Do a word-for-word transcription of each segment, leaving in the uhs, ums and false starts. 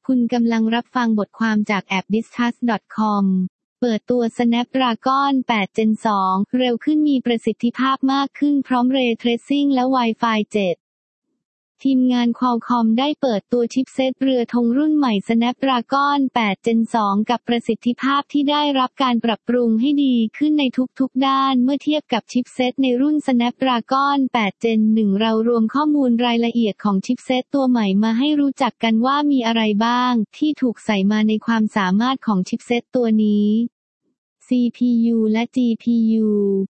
คุณกำลังรับฟังบทความจากแอป ดิสคัส ดอท คอม เปิดตัว Snapdragon แปด Gen สอง เร็วขึ้นมีประสิทธิภาพมากขึ้นพร้อม Ray Tracing และ Wi-Fi เจ็ด ทีมงาน Qualcomm ได้เปิดตัวชิปเซ็ตเรือธงรุ่นใหม่ Snapdragon แปด Gen สอง กับประสิทธิภาพที่ได้รับการปรับปรุงให้ดีขึ้นในทุกๆด้านเมื่อเทียบกับชิปเซ็ตในรุ่น Snapdragon แปด Gen หนึ่ง เรารวมข้อมูลรายละเอียดของชิปเซ็ตตัวใหม่มาให้รู้จักกันว่ามีอะไรบ้างที่ถูกใส่มาในความสามารถของชิปเซ็ตตัวนี้ ซี พี ยู และ จี พี ยู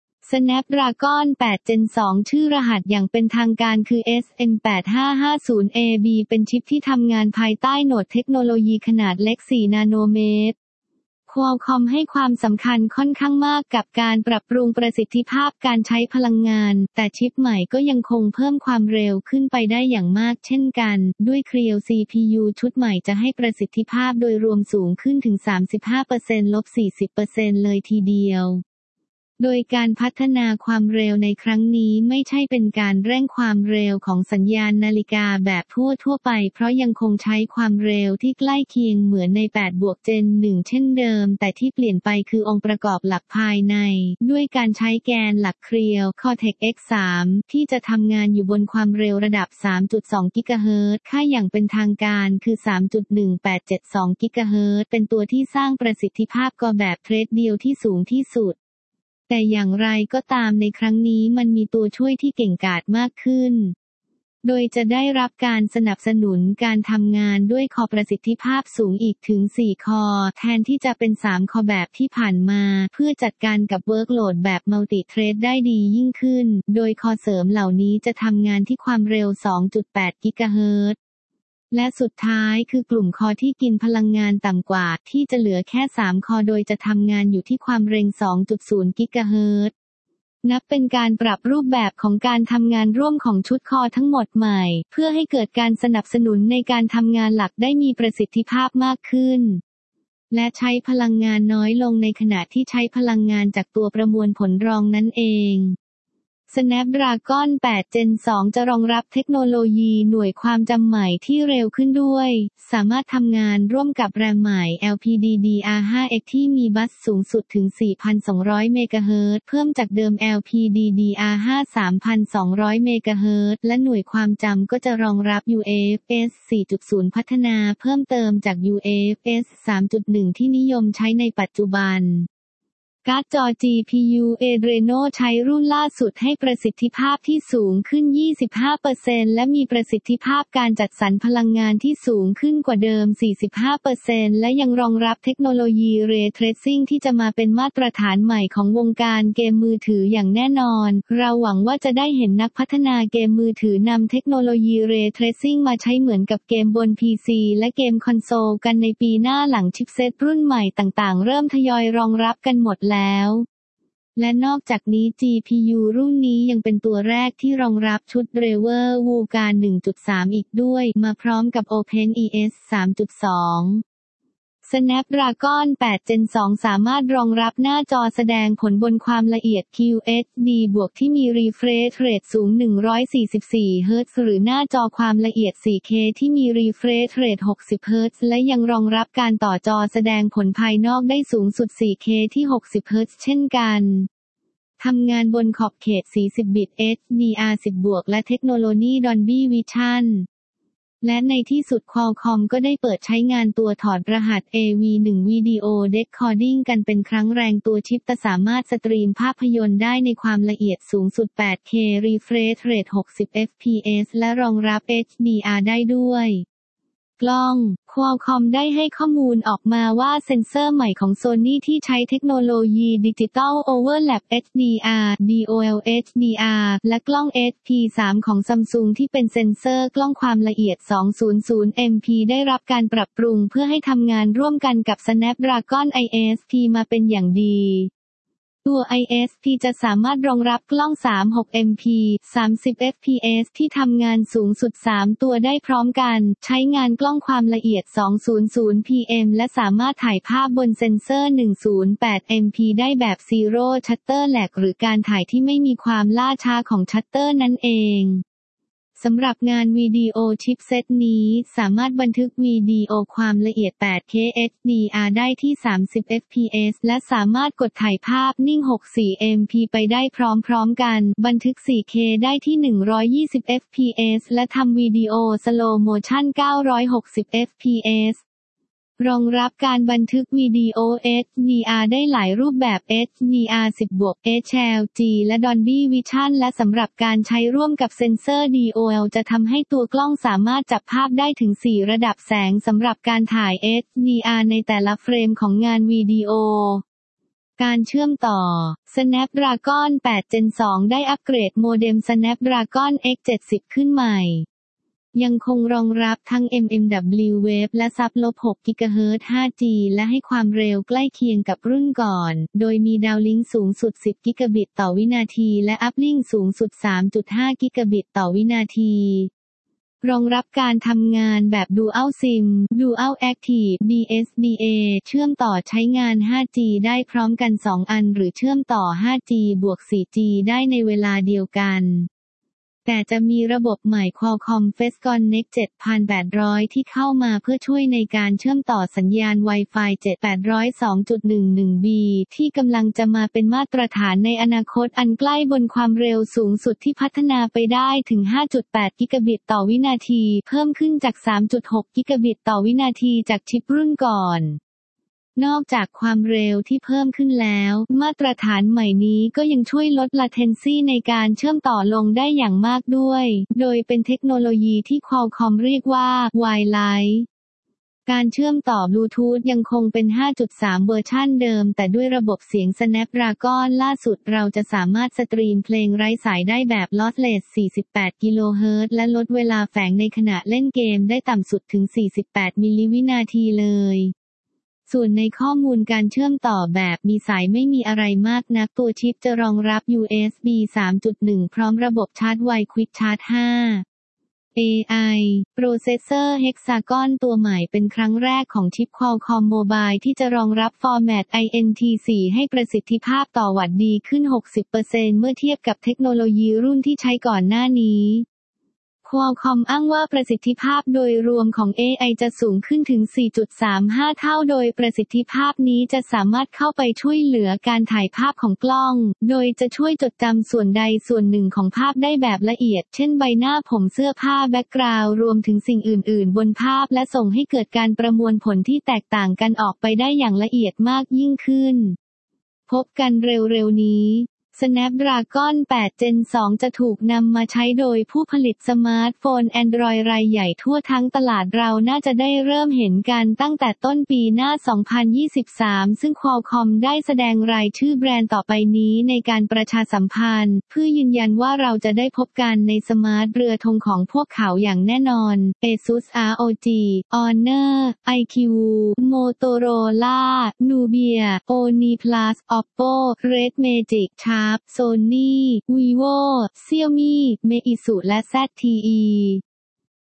Snapdragon แปด Gen สอง ชื่อรหัสอย่างเป็นทางการคือ เอส เอ็ม แปด ห้า ห้า ศูนย์ เอ บี เป็นชิปที่ทำงานภายใต้โหนดเทคโนโลยีขนาดเล็ก สี่ นาโนเมตร Qualcomm ให้ความสำคัญค่อนข้างมากกับการปรับปรุงประสิทธิภาพการใช้พลังงานแต่ชิปใหม่ก็ยังคงเพิ่มความเร็วขึ้นไปได้อย่างมากเช่นกันด้วย Creo ซี พี ยู ชุดใหม่จะให้ประสิทธิภาพโดยรวมสูงขึ้นถึง สามสิบห้าเปอร์เซ็นต์ ลบ สี่สิบเปอร์เซ็นต์ เลยทีเดียวโดยการพัฒนาความเร็วในครั้งนี้ไม่ใช่เป็นการเร่งความเร็วของสัญญาณนาฬิกาแบบทั่วทั่วไปเพราะยังคงใช้ความเร็วที่ใกล้เคียงเหมือนใน แปด Gen หนึ่ง เช่นเดิมแต่ที่เปลี่ยนไปคือองค์ประกอบหลักภายในด้วยการใช้แกนหลัก Creo Cortex เอ็กซ์ สาม ที่จะทำงานอยู่บนความเร็วระดับ สามจุดสอง กิกะเฮิรตซ์ ค่าอย่างเป็นทางการคือ สามจุดหนึ่งแปดเจ็ดสอง กิกะเฮิรตซ์ เป็นตัวที่สร้างประสิทธิภาพก็แบบเทรดเดียวที่สูงที่สุดแต่อย่างไรก็ตามในครั้งนี้มันมีตัวช่วยที่เก่งกาจมากขึ้นโดยจะได้รับการสนับสนุนการทำงานด้วยคอประสิทธิภาพสูงอีกถึง สี่ คอแทนที่จะเป็น สาม คอแบบที่ผ่านมาเพื่อจัดการกับเวิร์กโหลดแบบมัลติเทรดได้ดียิ่งขึ้นโดยคอเสริมเหล่านี้จะทำงานที่ความเร็ว สองจุดแปด กิกะเฮิรตซ์และสุดท้ายคือกลุ่มคอที่กินพลังงานต่ำกว่าที่จะเหลือแค่ สาม คอโดยจะทำงานอยู่ที่ความเร็ว สองจุดศูนย์ กิกะเฮิรตซ์นับเป็นการปรับรูปแบบของการทำงานร่วมของชุดคอทั้งหมดใหม่เพื่อให้เกิดการสนับสนุนในการทำงานหลักได้มีประสิทธิภาพมากขึ้นและใช้พลังงานน้อยลงในขณะที่ใช้พลังงานจากตัวประมวลผลรองนั่นเองSnapdragon แปด Gen สอง จะรองรับเทคโนโลยีหน่วยความจำใหม่ที่เร็วขึ้นด้วยสามารถทำงานร่วมกับแรมใหม่ แอล พี ดี ดี อาร์ ห้า เอ็กซ์ ที่มีบัสสูงสุดถึง สี่พันสองร้อย เมกะเฮิรตซ์ เพิ่มจากเดิม แอล พี ดี ดี อาร์ ห้า สามพันสองร้อย เมกะเฮิรตซ์ และหน่วยความจำก็จะรองรับ ยู เอ เอฟ เอส สี่จุดศูนย์ พัฒนาเพิ่มเติมจาก ยู เอ เอฟ เอส สามจุดหนึ่ง ที่นิยมใช้ในปัจจุบันการ์ดจอ จี พี ยู Adreno ใช้รุ่นล่าสุดให้ประสิทธิภาพที่สูงขึ้น ยี่สิบห้าเปอร์เซ็นต์ และมีประสิทธิภาพการจัดสรรพลังงานที่สูงขึ้นกว่าเดิม สี่สิบห้าเปอร์เซ็นต์ และยังรองรับเทคโนโลยี Ray Tracing ที่จะมาเป็นมาตรฐานใหม่ของวงการเกมมือถืออย่างแน่นอนเราหวังว่าจะได้เห็นนักพัฒนาเกมมือถือนำเทคโนโลยี Ray Tracing มาใช้เหมือนกับเกมบน พี ซี และเกมคอนโซลกันในปีหน้าหลังชิปเซ็ตรุ่นใหม่ต่างๆเริ่มทยอยรองรับกันหมดแล้วและนอกจากนี้ จี พี ยู รุ่นนี้ยังเป็นตัวแรกที่รองรับชุด Driver วูการ หนึ่งจุดสาม อีกด้วยมาพร้อมกับ OpenES สามจุดสอง Snapdragon แปด Gen สอง สามารถรองรับหน้าจอแสดงผลบนความละเอียด คิว เอช ดี บวกที่มี Refresh Rate สูง หนึ่งร้อยสี่สิบสี่ เฮิรตซ์ หรือหน้าจอความละเอียด โฟร์เค ที่มี Refresh Rate หกสิบ เฮิรตซ์ และยังรองรับการต่อจอแสดงผลภายนอกได้สูงสุด โฟร์เค ที่ หกสิบ เฮิรตซ์ เช่นกันทำงานบนขอบเขต สี่สิบ บิต เอช ดี อาร์ สิบ บวกและเทคโนโลยี Dolby Visionและในที่สุด Qualcomm ก็ได้เปิดใช้งานตัวถอดรหัส เอ วี หนึ่ง Video Decoding กันเป็นครั้งแรกตัวชิปจะสามารถสตรีมภาพยนตร์ได้ในความละเอียดสูงสุด แปดเค Refresh Rate หกสิบ เอฟ พี เอส และรองรับ เอช ดี อาร์ ได้ด้วยกล้อง Qualcomm ได้ให้ข้อมูลออกมาว่าเซ็นเซอร์ใหม่ของ Sony ที่ใช้เทคโนโลยี Digital Overlap เอช ดี อาร์ ดี โอ แอล เอช ดี อาร์ และกล้อง เอช พี สาม ของ Samsung ที่เป็นเซ็นเซอร์กล้องความละเอียด สองร้อย เอ็ม พี ได้รับการปรับปรุงเพื่อให้ทำงานร่วมกันกับ Snapdragon ไอ เอส พี มาเป็นอย่างดีตัว ไอ เอส พี จะสามารถรองรับกล้อง สามสิบหก เอ็ม พี สามสิบ เอฟ พี เอส ที่ทำงานสูงสุด สาม ตัวได้พร้อมกันใช้งานกล้องความละเอียด สองร้อย พี เอ็ม และสามารถถ่ายภาพบนเซ็นเซอร์ หนึ่งร้อยแปด เอ็ม พี ได้แบบ Zero Shutter Lag หรือการถ่ายที่ไม่มีความล่าช้าของชัตเตอร์นั่นเองสำหรับงานวิดีโอชิปเซตนี้สามารถบันทึกวิดีโอความละเอียด แปดเค เอช ดี อาร์ ได้ที่ สามสิบ เอฟ พี เอส และสามารถกดถ่ายภาพนิ่ง หกสิบสี่ เอ็ม พี ไปได้พร้อมๆกัน บันทึก สี่เค ได้ที่ หนึ่งร้อยยี่สิบ เอฟ พี เอส และทำวิดีโอสโลว์โมชั่น เก้าร้อยหกสิบ เอฟ พี เอส รองรับการบันทึกวิดีโอ เอช ดี อาร์ ได้หลายรูปแบบ เอช ดี อาร์ สิบ เอช แอล จี และ Dolby Vision และสำหรับการใช้ร่วมกับเซ็นเซอร์ ดี โอ แอล จะทำให้ตัวกล้องสามารถจับภาพได้ถึง สี่ ระดับแสงสำหรับการถ่าย เอช ดี อาร์ ในแต่ละเฟรมของงานวิดีโอ การเชื่อมต่อ Snapdragon แปด Gen สอง ได้อัปเกรดโมเด็ม Snapdragon เอ็กซ์ เจ็ดสิบ ขึ้นใหม่ยังคงรองรับทั้ง เอ็ม เอ็ม ดับเบิลยู Wave และ ซับ หก กิกะเฮิรตซ์ ห้าจี และให้ความเร็วใกล้เคียงกับรุ่นก่อน โดยมีดาวลิงก์สูงสุด สิบ กิกะบิตต่อวินาทีและอัพลิงก์สูงสุด สามจุดห้า กิกะบิตต่อวินาที รองรับการทำงานแบบ Dual SIM Dual Active ดี เอส ดี เอ เชื่อมต่อใช้งาน ห้าจี ได้พร้อมกัน สอง อันหรือเชื่อมต่อ ห้าจี บวก สี่จี ได้ในเวลาเดียวกันแต่จะมีระบบใหม่ Qualcomm FaceConnect เจ็ดพันแปดร้อย ที่เข้ามาเพื่อช่วยในการเชื่อมต่อสัญญาณ Wi-Fi เจ็ด แปดศูนย์ สอง จุด หนึ่ง หนึ่ง บี ที่กำลังจะมาเป็นมาตรฐานในอนาคตอันใกล้บนความเร็วสูงสุดที่พัฒนาไปได้ถึง ห้าจุดแปด กิกะบิตต่อวินาทีเพิ่มขึ้นจาก สามจุดหก กิกะบิตต่อวินาทีจากชิปรุ่นก่อนนอกจากความเร็วที่เพิ่มขึ้นแล้วมาตรฐานใหม่นี้ก็ยังช่วยลด latency ในการเชื่อมต่อลงได้อย่างมากด้วยโดยเป็นเทคโนโลยีที่ Qualcomm เรียกว่า Wi-Fi การเชื่อมต่อบลูทูธยังคงเป็น ห้าจุดสาม เวอร์ชันเดิมแต่ด้วยระบบเสียง Snapdragon ล่าสุดเราจะสามารถสตรีมเพลงไร้สายได้แบบ lossless สี่สิบแปด กิโลเฮิรตซ์และลดเวลาแฝงในขณะเล่นเกมได้ต่ำสุดถึง สี่สิบแปด มิลลิวินาทีเลยส่วนในข้อมูลการเชื่อมต่อแบบมีสายไม่มีอะไรมากนักตัวชิปจะรองรับ ยู เอส บี สามจุดหนึ่ง พร้อมระบบชาร์จไว Quick Charge ห้า เอ ไอ Processor Hexagon ตัวใหม่เป็นครั้งแรกของชิป Qualcomm Mobile ที่จะรองรับฟอร์แมต ไอ เอ็น ที โฟร์ ให้ประสิทธิภาพต่อวัตต์ดีขึ้น หกสิบเปอร์เซ็นต์ เมื่อเทียบกับเทคโนโลยีรุ่นที่ใช้ก่อนหน้านี้Qualcomm อ้างว่าประสิทธิภาพโดยรวมของ เอ ไอ จะสูงขึ้นถึง สี่จุดสามห้า เท่าโดยประสิทธิภาพนี้จะสามารถเข้าไปช่วยเหลือการถ่ายภาพของกล้องโดยจะช่วยจดจำส่วนใดส่วนหนึ่งของภาพได้แบบละเอียดเช่นใบหน้าผมเสื้อผ้าแบ็กกราวด์รวมถึงสิ่งอื่นๆบนภาพและส่งให้เกิดการประมวลผลที่แตกต่างกันออกไปได้อย่างละเอียดมากยิ่งขึ้นพบกันเร็วๆนี้ Snapdragon แปด Gen สอง จะถูกนำมาใช้โดยผู้ผลิตสมาร์ทโฟน Android รายใหญ่ทั่วทั้งตลาดเราน่าจะได้เริ่มเห็นกันตั้งแต่ต้นปีหน้า สองพันยี่สิบสาม ซึ่ง Qualcomm ได้แสดงรายชื่อแบรนด์ต่อไปนี้ในการประชาสัมพันธ์เพื่อยืนยันว่าเราจะได้พบกันในสมาร์ทเรือธงของพวกเขาอย่างแน่นอน ASUS อาร์ โอ จี Honor ไอ คิว Motorola Nubia OnePlus Oppo Red Magic Sharp Sony Vivo Xiaomi Meizu และ แซด ที อี